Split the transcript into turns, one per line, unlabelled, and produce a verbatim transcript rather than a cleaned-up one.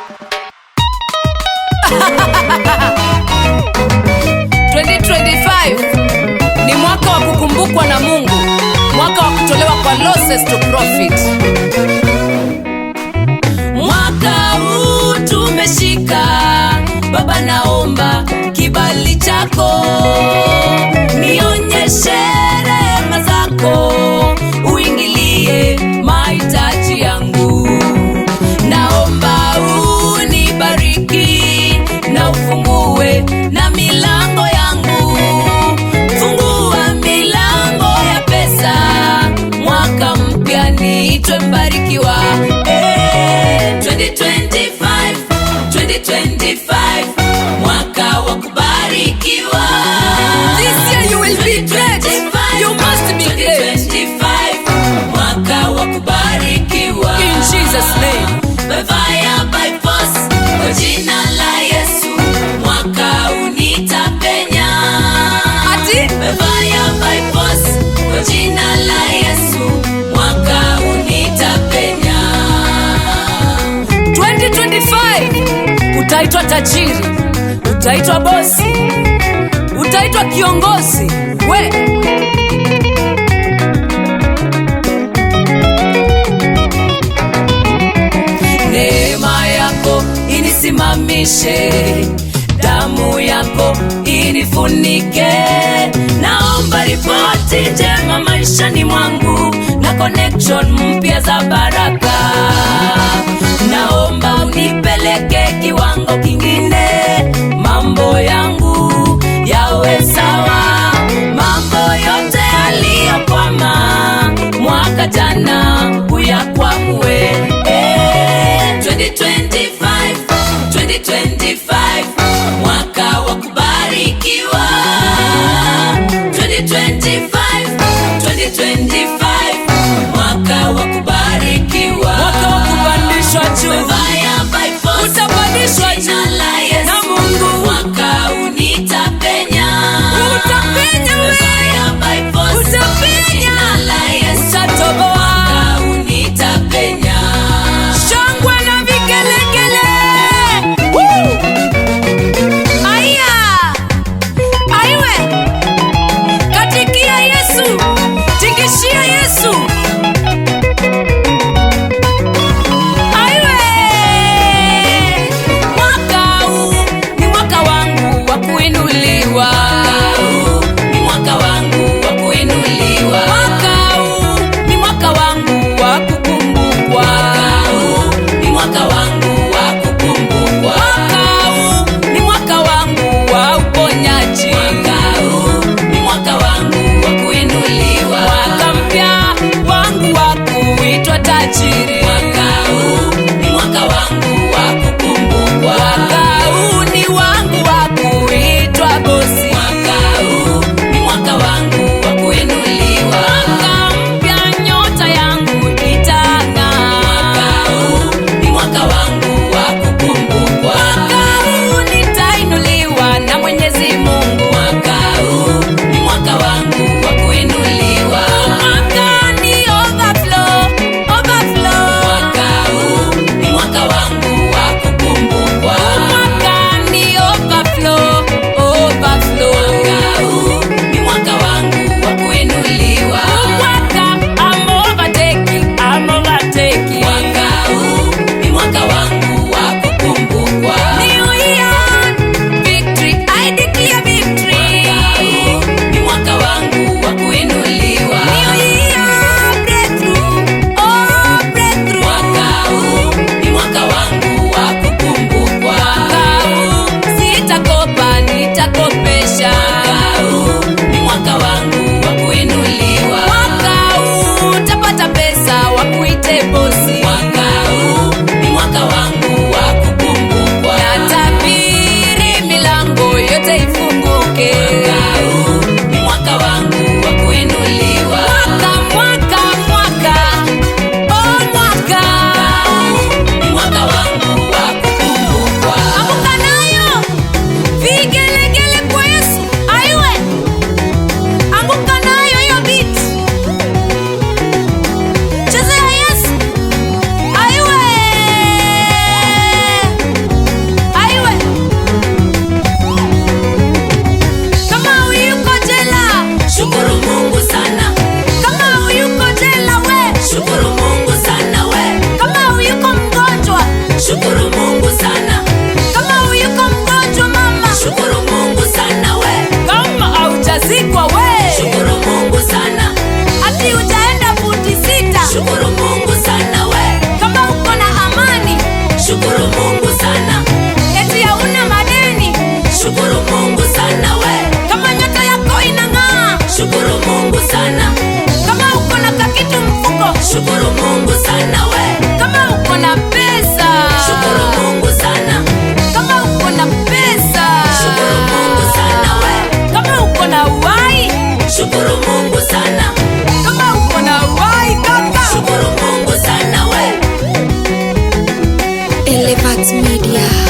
twenty twenty-five ni mwaka wa kukumbukwa na Mungu, mwaka wa kutolewa kwa losses to profit. Mwaka huu tumeshika, Baba naomba kibali chako, nionyeshe rehema zako, uingilie mahitaji yangu. Naomba unibariki na ufungue na milango yangu, fungua milango ya pesa, mwaka mpya niitwe mbarikiwa. Hey, twenty twenty-five, twenty twenty-five, mwaka wa kubarikiwa. This year you will be great, you must be great. twenty twenty-five, mwaka wa kubarikiwa. In Jesus name. By fire, by force, kwa jina la Yesu, mwaka unitapenya. Ati? By fire, by force, kwa jina la Yesu, mwaka unitapenya. twenty twenty-five, utaitwa tajiri, utaitwa bosi, utaitwa kiongozi. We! Neema yako inisimamishe, damu yako inifunike. Naomba ripoti njema maishani mwangu na connection mpya za baraka. Naomba unipeleke kiwango kingine, mambo yangu yawe sawa, mambo yote yaliyokwama mwaka jana uyakwamue. twenty twenty-five, twenty twenty-five, mwaka wa kubarikiwa. twenty twenty-five, twenty twenty-five, mwaka wa kubarikiwa. Mwaka wa kupandishwa juu, utapandishwa juu na Mungu. Mwaka unitapenya, utapenya wewe, utapenya, utatoboa, mwaka unitapenya. Shangwe na vigelegele Shukuru Mungu sana. Kama uko na uhai kaka, shukuru Mungu sana we. Elevate Media.